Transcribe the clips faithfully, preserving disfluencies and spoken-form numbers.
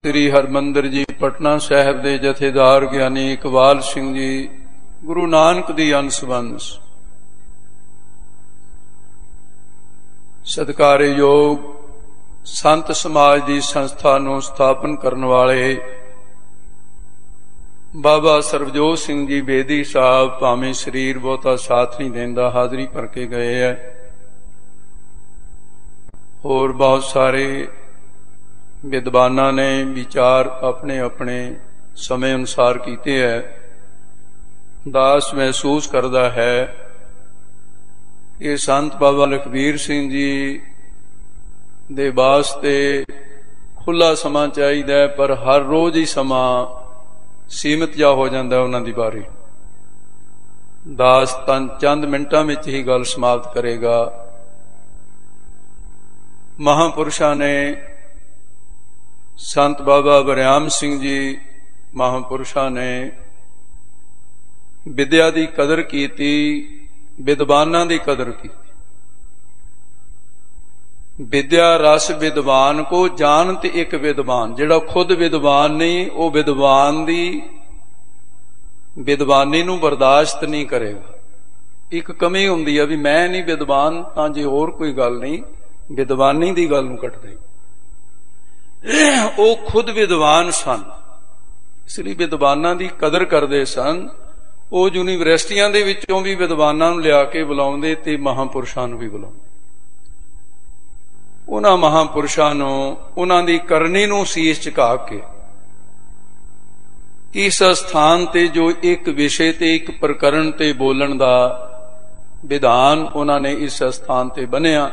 ਸ੍ਰੀ ਹਰਮੰਦਰ ਜੀ ਪਟਨਾ ਸਾਹਿਬ ਦੇ ਜਥੇਦਾਰ ਗਿਆਨੀ ਇਕਬਾਲ ਸਿੰਘ ਜੀ, ਗੁਰੂ ਨਾਨਕ ਦੀ ਅੰਸ਼-ਬੰਸ, ਸਤਿਕਾਰਯੋਗ ਸੰਤ ਸਮਾਜ ਦੀ ਸੰਸਥਾ ਨੂੰ ਸਥਾਪਨ ਕਰਨ ਵਾਲੇ ਬਾਬਾ ਸਰਬਜੋਤ ਸਿੰਘ ਜੀ ਬੇਦੀ ਸਾਹਿਬ, ਭਾਵੇਂ ਸਰੀਰ ਬਹੁਤਾ ਸਾਥ ਨਹੀਂ ਦਿੰਦਾ, ਹਾਜ਼ਰੀ ਭਰ ਕੇ ਗਏ ਹੈ। ਹੋਰ ਬਹੁਤ ਸਾਰੇ ਵਿਦਵਾਨਾਂ ਨੇ ਵਿਚਾਰ ਆਪਣੇ ਆਪਣੇ ਸਮੇਂ ਅਨੁਸਾਰ ਕੀਤੇ ਹੈ। ਦਾਸ ਮਹਿਸੂਸ ਕਰਦਾ ਹੈ ਕਿ ਸੰਤ ਬਾਬਾ ਲਖਬੀਰ ਸਿੰਘ ਜੀ ਦੇ ਵਾਸਤੇ ਖੁੱਲਾ ਸਮਾਂ ਚਾਹੀਦਾ ਹੈ, ਪਰ ਹਰ ਰੋਜ਼ ਹੀ ਸਮਾਂ ਸੀਮਿਤ ਜਾ ਹੋ ਜਾਂਦਾ ਉਹਨਾਂ ਦੀ ਬਾਰੀ। ਦਾਸ ਤਾਂ ਚੰਦ ਮਿੰਟਾਂ ਵਿੱਚ ਹੀ ਗੱਲ ਸਮਾਪਤ ਕਰੇਗਾ। ਮਹਾਂਪੁਰਸ਼ਾਂ ਨੇ, ਸੰਤ ਬਾਬਾ ਬਰਿਆਮ ਸਿੰਘ ਜੀ ਮਹਾਂਪੁਰਸ਼ਾਂ ਨੇ ਵਿਦਿਆ ਦੀ ਕਦਰ ਕੀਤੀ, ਵਿਦਵਾਨਾਂ ਦੀ ਕਦਰ ਕੀਤੀ। ਵਿਦਿਆ ਰਸ ਵਿਦਵਾਨ ਕੋ ਜਾਣਤ ਇੱਕ ਵਿਦਵਾਨ, ਜਿਹੜਾ ਖੁਦ ਵਿਦਵਾਨ ਨਹੀਂ ਉਹ ਵਿਦਵਾਨ ਦੀ ਵਿਦਵਾਨੀ ਨੂੰ ਬਰਦਾਸ਼ਤ ਨਹੀਂ ਕਰੇਗਾ। ਇੱਕ ਕਮੀ ਹੁੰਦੀ ਹੈ ਵੀ ਮੈਂ ਨਹੀਂ ਵਿਦਵਾਨ ਤਾਂ ਜੇ ਹੋਰ ਕੋਈ ਗੱਲ ਨਹੀਂ, ਵਿਦਵਾਨੀ ਦੀ ਗੱਲ ਨੂੰ ਕੱਟਦੇ। ਉਹ ਖੁਦ ਵਿਦਵਾਨ ਸਨ, ਇਸ ਲਈ ਵਿਦਵਾਨਾਂ ਦੀ ਕਦਰ ਕਰਦੇ ਸਨ। ਉਹ ਯੂਨੀਵਰਸਿਟੀਆਂ ਦੇ ਵਿੱਚੋਂ ਵੀ ਵਿਦਵਾਨਾਂ ਨੂੰ ਲਿਆ ਕੇ ਬੁਲਾਉਂਦੇ ਤੇ ਮਹਾਂਪੁਰਸ਼ਾਂ ਨੂੰ ਵੀ ਬੁਲਾਉਂਦੇ। ਉਹਨਾਂ ਮਹਾਂਪੁਰਸ਼ਾਂ ਨੂੰ, ਉਹਨਾਂ ਦੀ ਕਰਨੀ ਨੂੰ ਸੀਸ ਝੁਕਾ ਕੇ ਇਸ ਸਥਾਨ ਤੇ ਜੋ ਇੱਕ ਵਿਸ਼ੇ ਤੇ ਇੱਕ ਪ੍ਰਕਰਣ ਤੇ ਬੋਲਣ ਦਾ ਵਿਧਾਨ ਉਹਨਾਂ ਨੇ ਇਸ ਸਥਾਨ ਤੇ ਬੰਨਿਆ,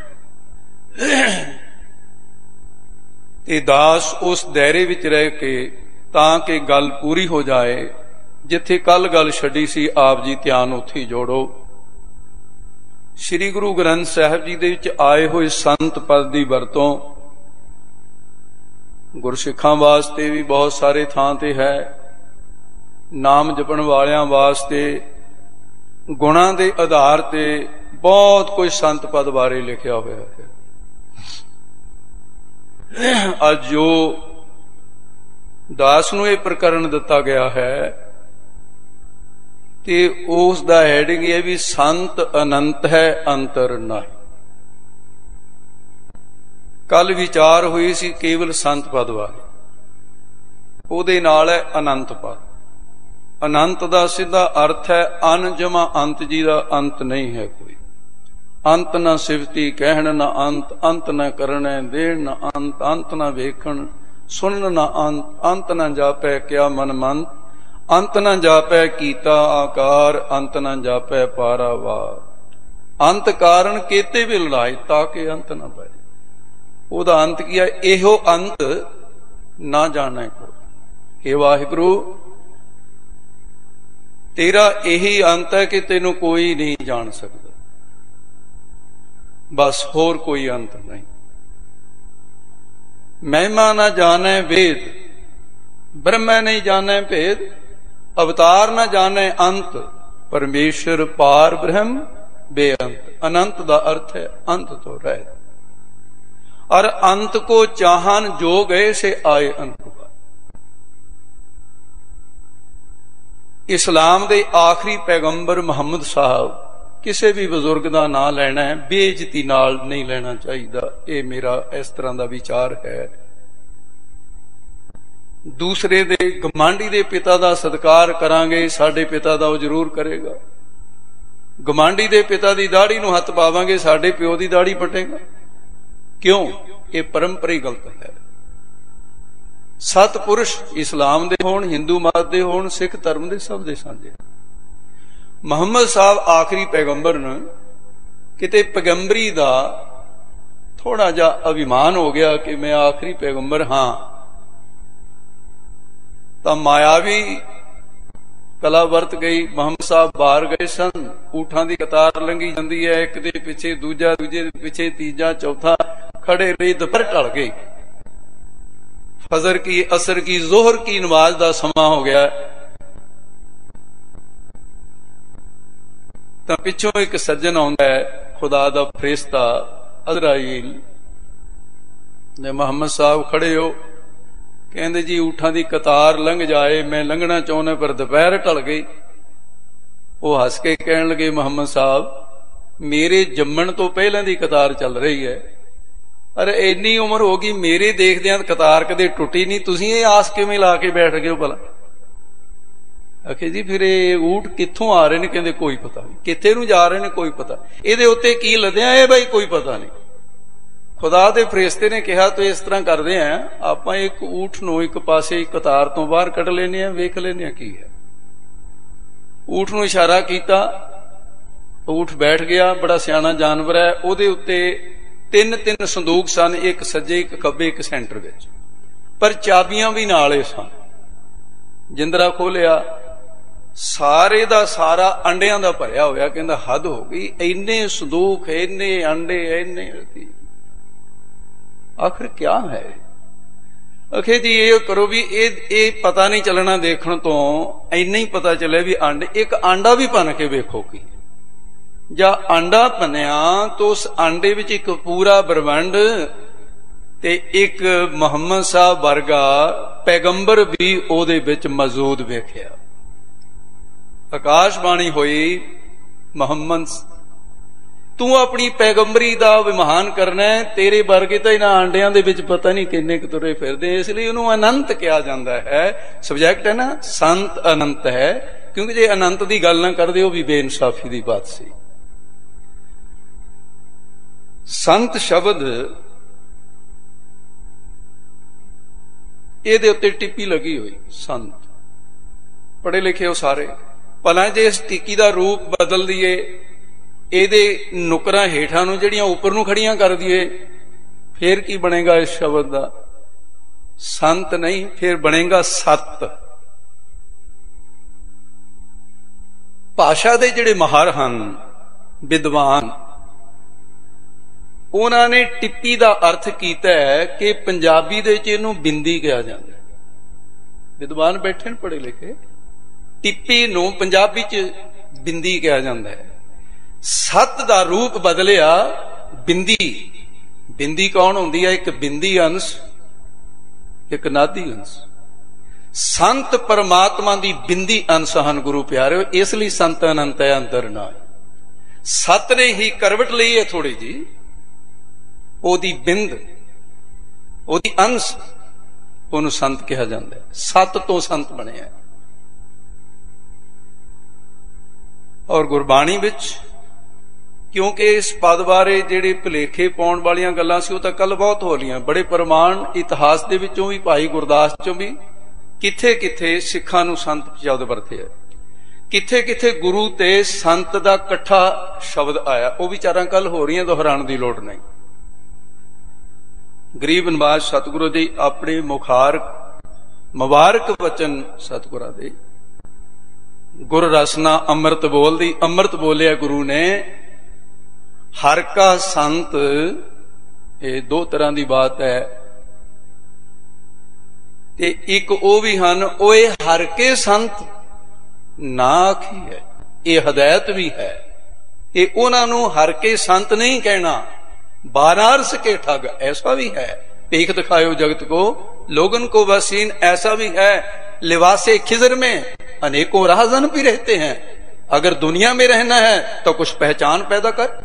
ਤੇ ਦਾਸ ਉਸ ਦਾਇਰੇ ਵਿੱਚ ਰਹਿ ਕੇ ਤਾਂ ਕਿ ਗੱਲ ਪੂਰੀ ਹੋ ਜਾਏ, ਜਿੱਥੇ ਕੱਲ ਗੱਲ ਛੱਡੀ ਸੀ ਆਪ ਜੀ ਧਿਆਨ ਉੱਥੇ ਜੋੜੋ। ਸ੍ਰੀ ਗੁਰੂ ਗ੍ਰੰਥ ਸਾਹਿਬ ਜੀ ਦੇ ਵਿੱਚ ਆਏ ਹੋਏ ਸੰਤ ਪਦ ਦੀ ਵਰਤੋਂ ਗੁਰਸਿੱਖਾਂ ਵਾਸਤੇ ਵੀ ਬਹੁਤ ਸਾਰੇ ਥਾਂ ਤੇ ਹੈ, ਨਾਮ ਜਪਣ ਵਾਲਿਆਂ ਵਾਸਤੇ ਗੁਣਾਂ ਦੇ ਆਧਾਰ ਤੇ ਬਹੁਤ ਕੁਝ ਸੰਤ ਪਦ ਬਾਰੇ ਲਿਖਿਆ ਹੋਇਆ ਹੈ। ਅੱਜ ਜੋ ਦਾਸ ਨੂੰ ਇਹ ਪ੍ਰਕਰਣ ਦਿੱਤਾ ਗਿਆ ਹੈ ਤੇ ਉਸ ਦਾ ਹੈਡਿੰਗ ਇਹ ਵੀ ਸੰਤ ਅਨੰਤ ਹੈ ਅੰਤਰ ਨਹੀਂ। ਕੱਲ ਵਿਚਾਰ ਹੋਈ ਸੀ ਕੇਵਲ ਸੰਤ ਪਦ ਬਾਰੇ, ਉਹਦੇ ਨਾਲ ਹੈ ਅਨੰਤ ਪਦ। ਅਨੰਤ ਦਾ ਸਿੱਧਾ ਅਰਥ ਹੈ ਅਨ ਜਮਾ ਅੰਤ ਜੀ ਦਾ ਅੰਤ ਨਹੀਂ ਹੈ ਕੋਈ। ਅੰਤ ਨਾ ਸਿਫਤੀ ਕਹਿਣ ਨਾ ਅੰਤ, ਅੰਤ ਨਾ ਕਰਨੈ ਦੇਣ ਨਾ ਅੰਤ, ਅੰਤ ਨਾ ਵੇਖਣ ਸੁਣਨ ਨਾ ਅੰਤ, ਅੰਤ ਨਾ ਜਾਪੈ ਕਿਆ ਮਨ ਮੰਤ, ਅੰਤ ਨਾ ਜਾਪੈ ਕੀਤਾ ਆਕਾਰ, ਅੰਤ ਨਾ ਜਾਪੈ ਪਾਰਾਵਾਰ। ਅੰਤ ਕਾਰਨ ਕੀਤੇ ਵੀ ਲੜਾਈ ਤਾਂ ਕਿ ਅੰਤ ਨਾ ਪਏ। ਉਹਦਾ ਅੰਤ ਕੀ ਹੈ? ਇਹੋ ਅੰਤ ਨਾ ਜਾਣੈ ਕੋ। ਹੇ ਵਾਹਿਗੁਰੂ, ਤੇਰਾ ਇਹੀ ਅੰਤ ਹੈ ਕਿ ਤੈਨੂੰ ਕੋਈ ਨਹੀਂ ਜਾਣ ਸਕਦਾ, ਬਸ ਹੋਰ ਕੋਈ ਅੰਤ ਨਹੀਂ। ਮਹਿਮਾ ਨਾ ਜਾਣੈ ਵੇਦ, ਬ੍ਰਹਮੈ ਨਹੀਂ ਜਾਣੈ ਭੇਦ, ਅਵਤਾਰ ਨਾ ਜਾਣੈ ਅੰਤ, ਪਰਮੇਸ਼ਰ ਪਾਰ ਬ੍ਰਹਮ ਬੇਅੰਤ। ਅਨੰਤ ਦਾ ਅਰਥ ਹੈ ਅੰਤ ਤੋਂ ਰਹਿਤ। ਔਰ ਅੰਤ ਕੋ ਚਾਹਨ ਜੋ ਗਏ ਸੇ ਆਏ ਅੰਤ। ਇਸਲਾਮ ਦੇ ਆਖਰੀ ਪੈਗੰਬਰ ਮੁਹੰਮਦ ਸਾਹਿਬ, ਕਿਸੇ ਵੀ ਬਜ਼ੁਰਗ ਦਾ ਨਾਂ ਲੈਣਾ ਹੈ ਬੇਇੱਜ਼ਤੀ ਨਾਲ ਨਹੀਂ ਲੈਣਾ ਚਾਹੀਦਾ। ਇਹ ਮੇਰਾ ਇਸ ਤਰ੍ਹਾਂ ਦਾ ਵਿਚਾਰ ਹੈ। ਦੂਸਰੇ ਦੇ ਗਮਾਂਡੀ ਦੇ ਪਿਤਾ ਦਾ ਸਤਿਕਾਰ ਕਰਾਂਗੇ, ਸਾਡੇ ਪਿਤਾ ਦਾ ਉਹ ਜ਼ਰੂਰ ਕਰੇਗਾ। ਗਮਾਂਡੀ ਦੇ ਪਿਤਾ ਦੀ ਦਾੜੀ ਨੂੰ ਹੱਥ ਪਾਵਾਂਗੇ, ਸਾਡੇ ਪਿਓ ਦੀ ਦਾੜੀ ਪਟੇਗਾ। ਕਿਉਂ? ਇਹ ਪਰੰਪਰਾ ਹੀ ਗਲਤ ਹੈ। ਸਤਪੁਰਸ਼ ਇਸਲਾਮ ਦੇ ਹੋਣ, ਹਿੰਦੂ ਮਤ ਦੇ ਹੋਣ, ਸਿੱਖ ਧਰਮ ਦੇ, ਸਭ ਦੇ ਸਾਂਝੇ। ਮੁਹੰਮਦ ਸਾਹਿਬ ਆਖਰੀ ਪੈਗੰਬਰ ਨੇ। ਕਿਤੇ ਪੈਗੰਬਰੀ ਦਾ ਥੋੜਾ ਜਿਹਾ ਅਭਿਮਾਨ ਹੋ ਗਿਆ ਕਿ ਮੈਂ ਆਖਰੀ ਪੈਗੰਬਰ ਹਾਂ, ਤਾਂ ਮਾਇਆਵੀ ਕਲਾ ਵਰਤ ਗਈ। ਮੁਹੰਮਦ ਸਾਹਿਬ ਬਾਹਰ ਗਏ ਸਨ, ਊਠਾਂ ਦੀ ਕਤਾਰ ਲੰਘੀ ਜਾਂਦੀ ਹੈ, ਇੱਕ ਦੇ ਪਿੱਛੇ ਦੂਜਾ, ਦੂਜੇ ਦੇ ਪਿੱਛੇ ਤੀਜਾ, ਚੌਥਾ, ਖੜੇ ਰਹੀ, ਦੁਪਹਿਰ ਢਲ ਗਈ। ਫਜਰ ਕੀ, ਅਸਰ ਕੀ, ਜ਼ੋਹਰ ਕੀ ਨਮਾਜ਼ ਦਾ ਸਮਾਂ ਹੋ ਗਿਆ। ਤਾਂ ਪਿੱਛੋਂ ਇੱਕ ਸੱਜਣ ਆਉਂਦਾ ਹੈ, ਖੁਦਾ ਦਾ ਫਰਿਸ਼ਤਾ ਅਜ਼ਰਾਈਲ। ਨੇ ਮੁਹੰਮਦ ਸਾਹਿਬ ਖੜੇ ਹੋ कहते जी ऊठां दी कतार लंघ जाए, मैं लंघना चाहुंदा पर दोपहर ढल गई। वो हस के कहण लगे मुहम्मद साहब मेरे जम्मण तो पहलां दी कतार चल रही है। अरे इन्नी उम्र हो गई मेरे देखदियां कतार कदे टुटी नहीं, तुसीं ये आस किवें ला के बैठ गए हो भला? आखे जी फिर ये ऊठ कित्थों आ रहे ने? कहंदे कोई पता नहीं। कित्थे नूं जा रहे ने? कोई पता। इहदे उत्ते की लद्या है भाई? कोई पता नहीं। खुदा दे फरिश्ते ने कहा तो इस तरह करते हैं, आप एक ऊठ नूं एक पासे कतार तो बाहर कढ़ लेने आ, वेख लेने की है। ऊठ नूं इशारा किया, ऊठ बैठ गया। बड़ा सियाना जानवर है। उहदे उत्ते तीन तीन संदूक सन, एक सज्जे एक खब्बे एक सेंटर विच, पर चाबियां भी नाल ही सन। जिंदरा खोलिया, सारे दा सारा अंडियां दा भरिया होया। कहंदा हद हो गई, इन्ने संदूक, इन्ने अंडे, इन्ने आखिर क्या है? आखे जी ये करो भी ये ये पता नहीं चलना देखने तो, इन्ना ही पता चले भी अंडे, एक आंडा भी भन के वेखो की जा आंडा भनिया तो उस आंडे विच एक पूरा ब्रह्मंड ते एक मुहम्मद साहब वर्गा पैगंबर भी ओदे विच मौजूद वेखिया। आकाशबाणी हुई, मुहम्मद तू अपनी पैगंबरी का विमान करना है, तेरे वर्गे तो इन्हां आंडियां दे विच पता नहीं किन्ने क तुरे फिरदे, इसलिए उन्होंने अनंत कहा जाता है। सब्जैक्ट है ना, संत अनंत है, क्योंकि जे अनंत की गल ना करदे हो भी बेइंसाफी की बात सी। संत शब्द इहदे उत्ते टिप्पी लगी हुई। संत पढ़े लिखे हो सारे, भला जे इस टिक्की का रूप बदल दिए, ਇਹਦੇ ਨੁਕਰਾਂ ਹੇਠਾਂ ਨੂੰ ਜਿਹੜੀਆਂ ਉੱਪਰ ਨੂੰ ਖੜੀਆਂ ਕਰ ਦਈਏ, ਫੇਰ ਕੀ ਬਣੇਗਾ ਇਸ ਸ਼ਬਦ ਦਾ? ਸੰਤ ਨਹੀਂ, ਫੇਰ ਬਣੇਗਾ ਸਤ। ਭਾਸ਼ਾ ਦੇ ਜਿਹੜੇ ਮਾਹਰ ਹਨ, ਵਿਦਵਾਨ, ਉਹਨਾਂ ਨੇ ਟਿੱਪੀ ਦਾ ਅਰਥ ਕੀਤਾ ਹੈ ਕਿ ਪੰਜਾਬੀ ਦੇ ਵਿੱਚ ਇਹਨੂੰ ਬਿੰਦੀ ਕਿਹਾ ਜਾਂਦਾ ਹੈ। ਵਿਦਵਾਨ ਬੈਠੇ ਨੇ ਪੜ੍ਹੇ ਲਿਖੇ, ਟਿੱਪੀ ਨੂੰ ਪੰਜਾਬੀ ਚ ਬਿੰਦੀ ਕਿਹਾ ਜਾਂਦਾ ਹੈ। सत दा रूप बदलिया बिंदी। बिंदी कौन होंदी है? एक बिंदी अंश, एक नादी अंश। संत परमात्मा दी बिंदी अंश हन गुरु प्यारे, इसलिए संत अनंत है अंतर ना। सत ने ही करवट ली है थोड़ी जी, ओदी बिंद, ओदी अंश, ओनू संत कहा जाता है। सत तो संत बने। और गुरबाणी विच क्योंकि इस पद बारे जिहड़े भुलेखे पाउण वालियां गल्लां सी, ओह तां कल बहुत हो लियां। बड़े प्रमाण इतिहास दे विचों भी, भाई गुरदास चों भी, किथे किथे सिखां नूं संत शब्द वरते है, किथे किथे गुरु ते संत दा इकट्ठा शब्द आया। ओह विचारां कल हो रही दोहराउण दी लोड़ नहीं। गरीब नवाज सतगुरु जी अपने मुखार मुबारक वचन सतगुरा दे, गुर रसना अमृत बोल दी, अमृत बोलिया गुरु ने। हर का संत, ये दो तरह की बात है। ते एक वो भी हन, ओए हर के संत ना आखी है, ये हदायत भी है। ये उन्होंने हर के संत नहीं कहना, बारारस के ठग ऐसा भी है। भीख दिखायो जगत को, लोगन को वसीन ऐसा भी है। लिवासे खिजर में अनेकों राहजन भी रहते हैं। अगर दुनिया में रहना है तो कुछ पहचान पैदा कर।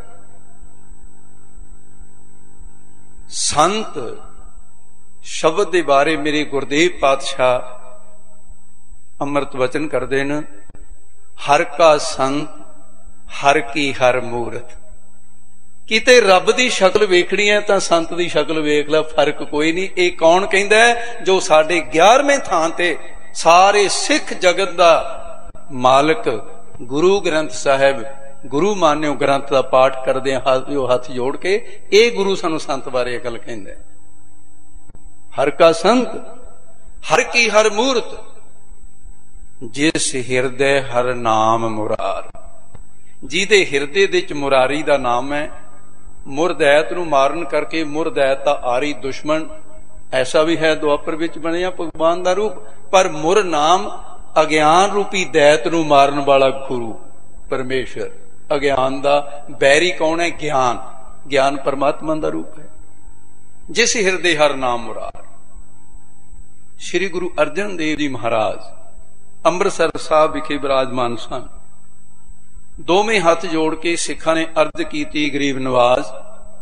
संत शब्द के बारे मेरे गुरदेव पातशाह अमृत वचन करते हैं, हर का संत हर की हर मूरत। किते रब की शक्ल वेखनी है तो संत की शक्ल वेख ला, फर्क कोई नहीं। ये कौन कहता है? जो साढ़े ग्यारहवें थां ते सारे सिख जगत का मालिक गुरु ग्रंथ साहिब, गुरु मान्यो ग्रंथ का पाठ करदे हाथ जोड़ के, ये गुरु सानू संत बारे गल कहंदा है। हर का संत हर की हर मूरत, जिस हिरदे हर नाम मुरार। जिहदे हिरदे दे विच मुरारी दा नाम है। मुरदैत नू मारन करके मुरदैत दा आरी दुश्मन ऐसा भी है, दुआपर विच बनिया भगवान दा रूप। पर मुर नाम अज्ञान रूपी दैत नू मारन वाला गुरु परमेश्वर। अज्ञान दा बैरी कौन है? ज्ञान। ज्ञान परमात्मा दा रूप है। जिस हिरदे हर नाम मुरार। श्री गुरु अर्जन देव जी महाराज ਅੰਮ੍ਰਿਤਸਰ ਸਾਹਿਬ ਵਿਖੇ ਵਿਰਾਜਮਾਨ ਸਨ। ਦੋਵੇਂ ਹੱਥ ਜੋੜ ਕੇ ਸਿੱਖਾਂ ਨੇ ਅਰਜ਼ ਕੀਤੀ, ਗਰੀਬ ਨਵਾਜ਼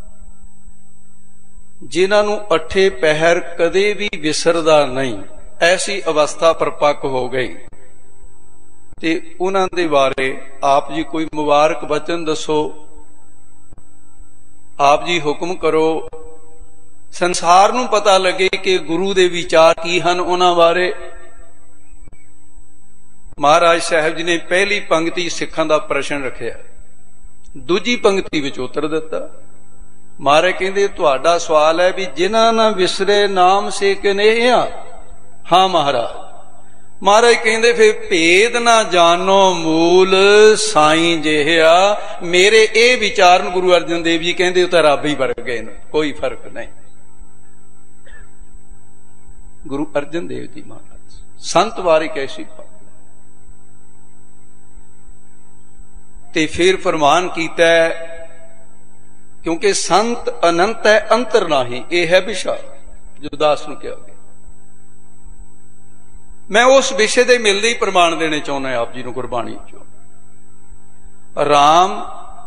ਜਿਨ੍ਹਾਂ ਨੂੰ ਅਠੇ ਪਹਿਰ ਕਦੇ ਵੀ ਵਿਸਰਦਾ ਨਹੀਂ, ਐਸੀ ਅਵਸਥਾ ਪਰਪੱਕ ਹੋ ਗਈ, ਤੇ ਉਹਨਾਂ ਦੇ ਬਾਰੇ ਆਪ ਜੀ ਕੋਈ ਮੁਬਾਰਕ ਬਚਨ ਦੱਸੋ, ਆਪ ਜੀ ਹੁਕਮ ਕਰੋ, ਸੰਸਾਰ ਨੂੰ ਪਤਾ ਲੱਗੇ ਕਿ ਗੁਰੂ ਦੇ ਵਿਚਾਰ ਕੀ ਹਨ ਉਹਨਾਂ ਬਾਰੇ। ਮਹਾਰਾਜ ਸਾਹਿਬ ਜੀ ਨੇ ਪਹਿਲੀ ਪੰਕਤੀ ਸਿੱਖਾਂ ਦਾ ਪ੍ਰਸ਼ਨ ਰੱਖਿਆ, ਦੂਜੀ ਪੰਕਤੀ ਵਿੱਚ ਉੱਤਰ ਦਿੱਤਾ। ਮਹਾਰਾਜ ਕਹਿੰਦੇ ਤੁਹਾਡਾ ਸਵਾਲ ਹੈ ਵੀ ਜਿਨ੍ਹਾਂ ਨਾ ਵਿਸਰੇ ਨਾਮ ਸੇ ਕਨੇਹਾ। ਹਾਂ ਮਹਾਰਾਜ। ਮਹਾਰਾਜ ਕਹਿੰਦੇ ਫਿਰ ਭੇਦ ਨਾ ਜਾਣੋ ਮੂਲ ਸਾਈਂ ਜਿਹਾ, ਮੇਰੇ ਇਹ ਵਿਚਾਰਨ ਗੁਰੂ ਅਰਜਨ ਦੇਵ ਜੀ ਕਹਿੰਦੇ ਉਹ ਤਾਂ ਰੱਬ ਹੀ ਵਰਗੇ ਨੇ, ਕੋਈ ਫਰਕ ਨਹੀਂ। ਗੁਰੂ ਅਰਜਨ ਦੇਵ ਜੀ ਮਹਾਰਾਜ ਸੰਤ ਬਾਰੇ ਕੈਸੀ ਬਾਤ। ਤੇ ਫਿਰ ਫਰਮਾਨ ਕੀਤਾ, ਕਿਉਂਕਿ ਸੰਤ ਅਨੰਤ ਹੈ ਅੰਤਰ ਨਾਹੀ, ਇਹ ਹੈ ਵਿਸ਼ਾ ਜੋ ਦਾਸ ਨੂੰ ਕਿਹਾ ਗਿਆ। ਮੈਂ ਉਸ ਵਿਸ਼ੇ ਦੇ ਮਿਲਦੇ ਹੀ ਪ੍ਰਮਾਣ ਦੇਣੇ ਚਾਹੁੰਦਾ ਆਪ ਜੀ ਨੂੰ ਗੁਰਬਾਣੀ ਚੋਂ। ਰਾਮ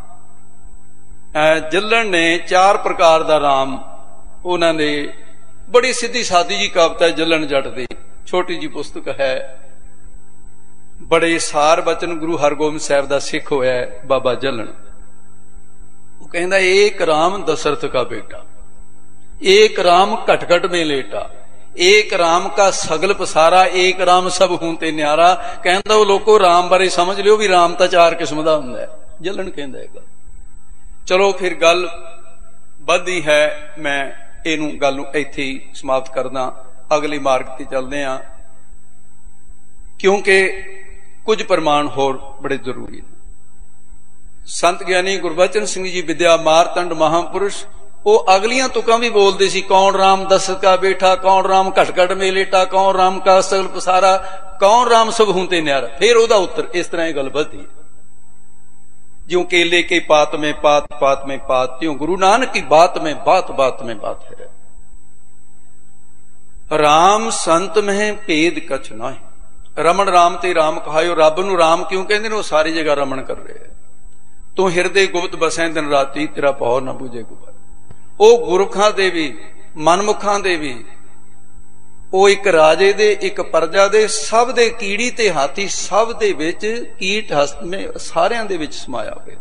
ਜੱਲਣ ਨੇ ਚਾਰ ਪ੍ਰਕਾਰ ਦਾ ਰਾਮ, ਉਹਨਾਂ ਨੇ ਬੜੀ ਸਿੱਧੀ ਸਾਦੀ ਜੀ ਕਵਿਤਾ ਜੱਲਣ ਜੱਟ ਦੀ, ਛੋਟੀ ਜੀ ਪੁਸਤਕ ਹੈ, ਬੜੇ ਸਾਰ ਬਚਨ ਗੁਰੂ ਹਰਗੋਬਿੰਦ ਸਾਹਿਬ ਦਾ ਸਿੱਖ ਹੋਇਆ ਬਾਬਾ ਜੱਲਣ। ਉਹ ਕਹਿੰਦਾ ਏਕ ਰਾਮ ਦਸ਼ਰਥ का बेटा, एक राम घट घट में लेटा, एक राम का सगल पसारा, एक राम सब हूं ते न्यारा। कहता वो लोगों राम बारे समझ लियो भी राम तो चार किस्म का हुंदा है, जलन कहंदा है गल। चलो फिर गल बढ़दी है, मैं इनू गल नूं इत्थे ही समाप्त करदा, अगले मार्ग ते चलदे हां, क्योंकि कुछ प्रमाण होर बड़े जरूरी ने। संत ज्ञानी गुरबचन सिंह जी विद्या मारतंड महापुरुष वो अगलियां तुकां भी बोलते सी, कौन राम दशरथ का बेटा, कौन राम घट घट में लेटा, कौन राम का सगल पसारा, कौन राम सब हूं ते न्यारा। फिर ओदा उत्तर इस तरह गल बढ़ती है, ज्यों केले के पात में पात, पात में पात, त्यों गुरु नानक की बात में बात, बात में बात है। राम संत में भेद कछ नाहि, रमन राम ते राम कहायो। रब नूं राम क्यों कहंदे ने? वो सारी जगह रमन कर रहे हैं। तू हिरदे गुप्त बसै दिन राती, तेरा पौ ना बूझे गुबर। ਉਹ ਗੁਰਖਾਂ ਦੇ ਵੀ ਮਨਮੁਖਾਂ ਦੇ ਵੀ, ਉਹ ਇੱਕ ਰਾਜੇ ਦੇ ਇੱਕ ਪ੍ਰਜਾ ਦੇ, ਸਭ ਦੇ ਕੀੜੀ ਤੇ ਹਾਥੀ, ਸਭ ਦੇ ਵਿੱਚ ਕੀਟ ਹਸਤ ਮੇ ਸਾਰਿਆਂ ਦੇ ਵਿੱਚ ਸਮਾਇਆ ਹੋਇਆ।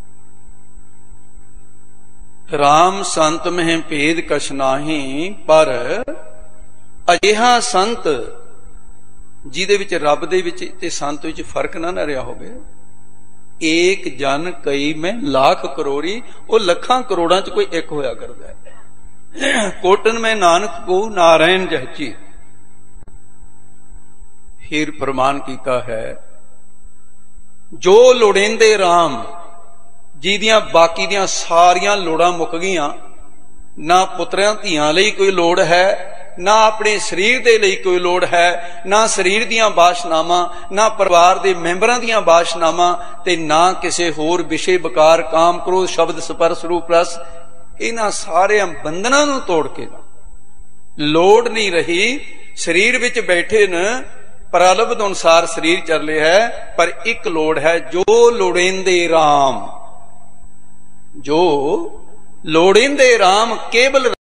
ਰਾਮ ਸੰਤ ਮਹਿ ਭੇਦ ਕਛ ਨਾਹੀ, ਪਰ ਅਜਿਹਾ ਸੰਤ ਜਿਹਦੇ ਵਿੱਚ ਰੱਬ ਦੇ ਵਿੱਚ ਤੇ ਸੰਤ ਵਿੱਚ ਫਰਕ ਨਾ ਨਾ ਰਿਹਾ ਹੋਵੇ। एक जन कई में लाख करोड़ी, वो लखां करोड़ां च कोई एक होया करदा है। कोटन में नानक को नारायण जहची। फिर फरमान कीता है, जो लोड़ेंदे राम, जिहदियां बाकी दियां सारियां लोड़ां मुक गईयां, ना पुत्रियां धीआं लई कोई लोड़ है, ना अपने शरीर दे लई कोई लोड़ है, ना शरीर दियां बाशनावां, ना परिवार दे मैंबरां दियां बाशनावां, ते ना किसी होर विषय विकार काम क्रोध शब्द स्पर्श रूप रस, इन्हां सारे बंधनां नूं तोड़ के लोड़ नहीं रही। शरीर विच बैठे न, प्रलब्ध अनुसार शरीर चल रहा है, पर एक लोड़ है, जो लोड़ेंदे राम, जो लोड़ेंदे राम केवल